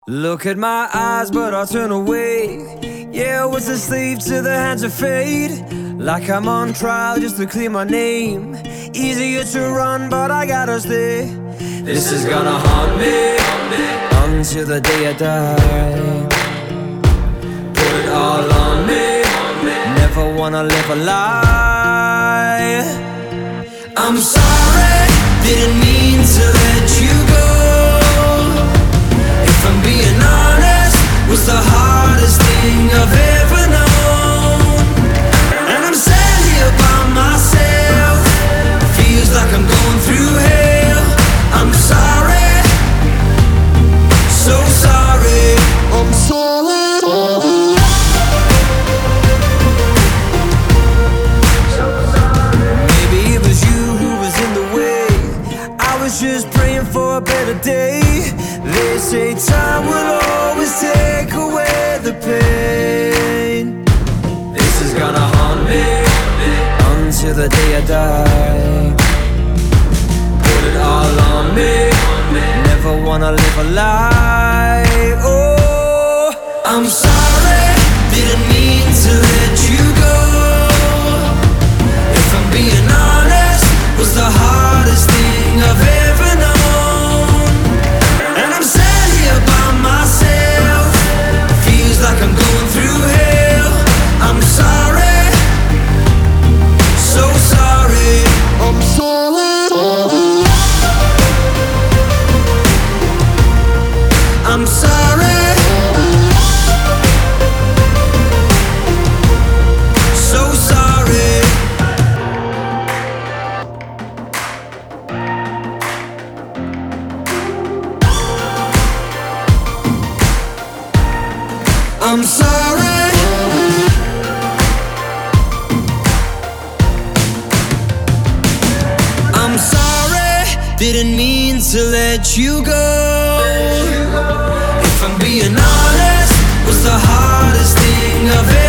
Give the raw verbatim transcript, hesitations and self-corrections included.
Look at my eyes, but I turn away. Yeah, I was a slave to the hands of fate. Like I'm on trial just to clear my name. Easier to run, but I gotta stay. This is gonna haunt me until the day I die. Put it all on me. Never wanna live a lie. I'm sorry, didn't mean to let you go. If I'm being honest, was the hardest thing I've ever known. And I'm sat here by myself. Feels like I'm going through hell. I'm sorry, so sorry. I'm sorry. Maybe it was you who was in the way. I was just praying for a better day. They say time will always take away the pain. This is gonna haunt me until the day I die. Put it all on me. Never wanna live a lie. Oh, I'm sorry, didn't mean to let you go. If I'm being honest, was the hardest thing I've ever known. And I'm sat here by myself. Feels like I'm going through hell. I'm sorry, so sorry. I'm sorry. I'm sorry, so sorry. I'm sorry. I'm sorry, didn't mean to let you go. If I'm being honest, was the hardest thing I've ever